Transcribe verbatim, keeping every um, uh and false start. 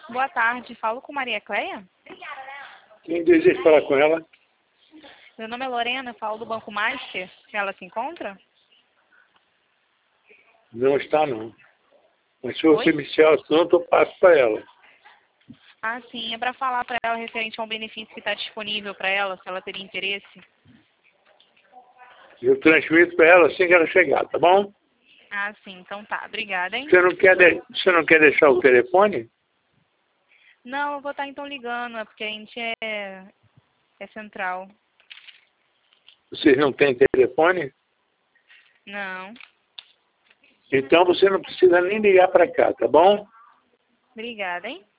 Boa tarde, falo com Maria Cleia? Quem deseja falar com ela? Meu nome é Lorena, falo do Banco Master. Ela se encontra? Não está, não. Mas se você Oi? me disser o assunto, eu passo para ela. Ah, sim, é para falar para ela referente a um benefício que está disponível para ela, se ela teria interesse. Eu transmito para ela assim que ela chegar, tá bom? Ah, sim, então tá. Obrigada, hein? Você não quer, de... você não quer deixar o telefone? Não, eu vou estar então ligando, é porque a gente é, é central. Vocês não têm telefone? Não. Então você não precisa nem ligar para cá, tá bom? Obrigada, hein?